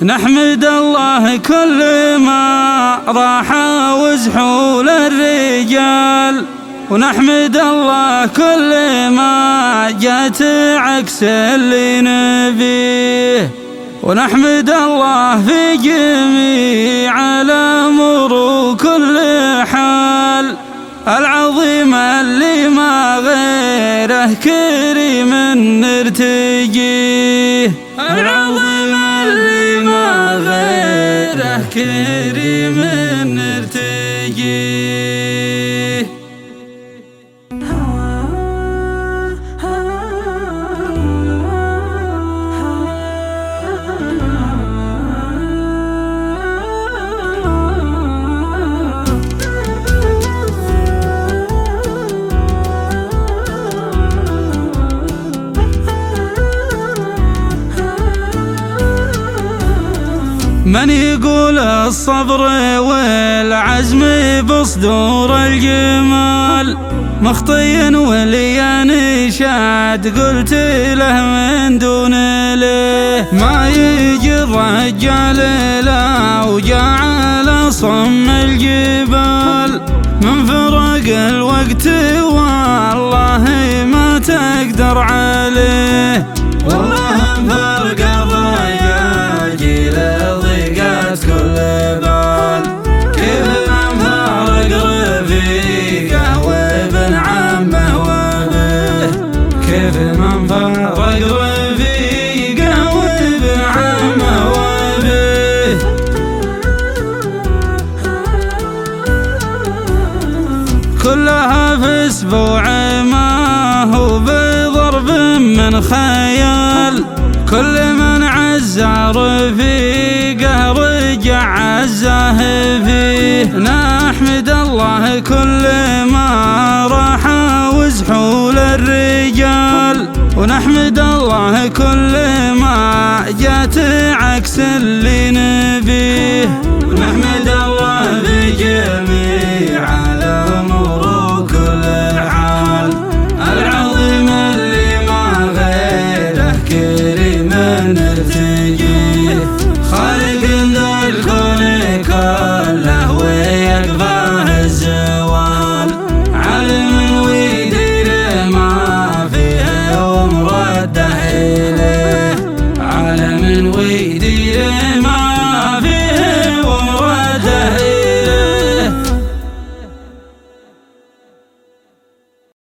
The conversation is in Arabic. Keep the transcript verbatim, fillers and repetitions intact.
نحمد الله كل ما راح وزحول الرجال، ونحمد الله كل ما جات عكس اللي نبيه، ونحمد الله في جميع الأمور وكل حال، العظيم اللي ما غيره كريم نرتجيه، العظيم اللي ما غيره كريم نرتجيه. من يقول الصبر والعزم بصدور الجمال مخطي ولي نشاد، قلت له من دون ليه ما يجي الرجال لا وجعل صم الجبال، من فرق الوقت والله ما تقدر عليه، والله فرق الرجال جيل كل بال، كيف نفارق رفيقه وابن عمه وابيه، كيف نفارق رفيقه وابن عمه وابيه. كلها في اسبوع ما هو بضرب من خيال، كل من عزى رفيقه رجع عزاه فيه، نحمد الله كل ما راح وزحول الرجال، ونحمد الله كل ما جات عكس اللي نبيه، نحمد الله في جميع